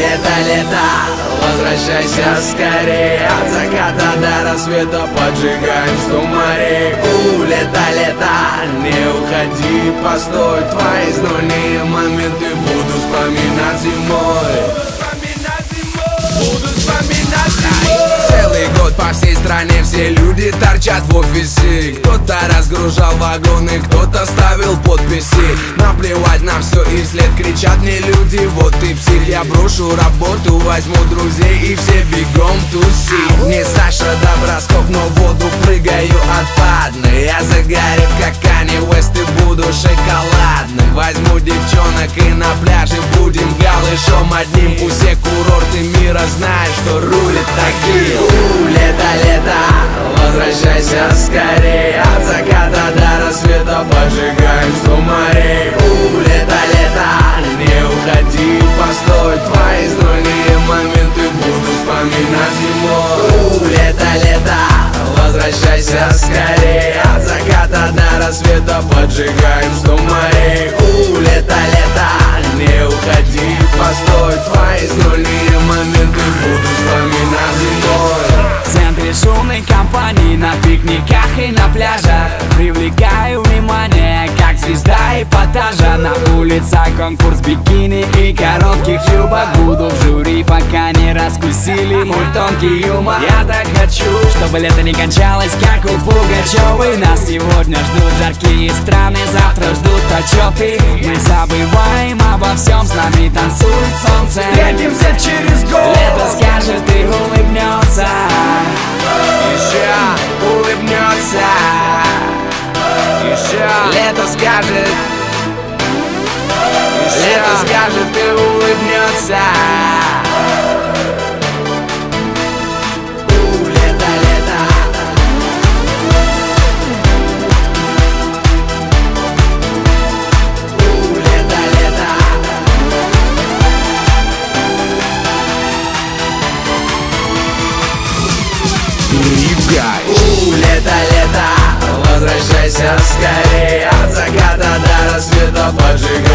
лето, возвращайся скорее. От заката до рассвета поджигаем 100 морей. Лето, не уходи, постой. Твои знойные моменты буду вспоминать зимой. Буду вспоминать зимой. Целый год по всей стране все люди торчат в офисе. Кто-то разгружал вагоны, кто-то ставил подписи. Наплевать на все и вслед кричат мне люди: вот ты псих. Я брошу работу, возьму друзей и все бегом тусить. Не Саша Доброскок, но в воду прыгаю отпадный. Я загорю, как Канье Уэст, и буду шоколадным. Возьму девчонок и на пляже будем голышом одним. Пусть все курорты мира знают, что рулит такие. Лето, возвращайся скорее. От заката до рассвета поджигаем 100 морей. Лето, не уходи, постой. Твои знойные моменты буду вспоминать зимой. Лето, возвращайся скорее. От заката до рассвета поджигаем 100 морей. Лето, не уходи, постой. Твои знойные моменты буду вспоминать зимой. В центре шумной компании, на пикниках и на пляжах привлекаю внимание, как звезда эпатажа. На улицах конкурс бикини и коротких юбок. Буду в жюри, пока не раскусили мой тонкий юмор. Я так хочу, чтобы лето не кончалось, как у Пугачевой. Нас сегодня ждут жаркие страны, завтра ждут отчеты. Мы забываем обо всем, с нами танцует солнце. Встретимся через год. Лето скажет и улыбнется, еще улыбнется. Еще лето скажет, лето скажет и улыбнется. Лето, лето, возвращайся скорее. От заката до рассвета поджигай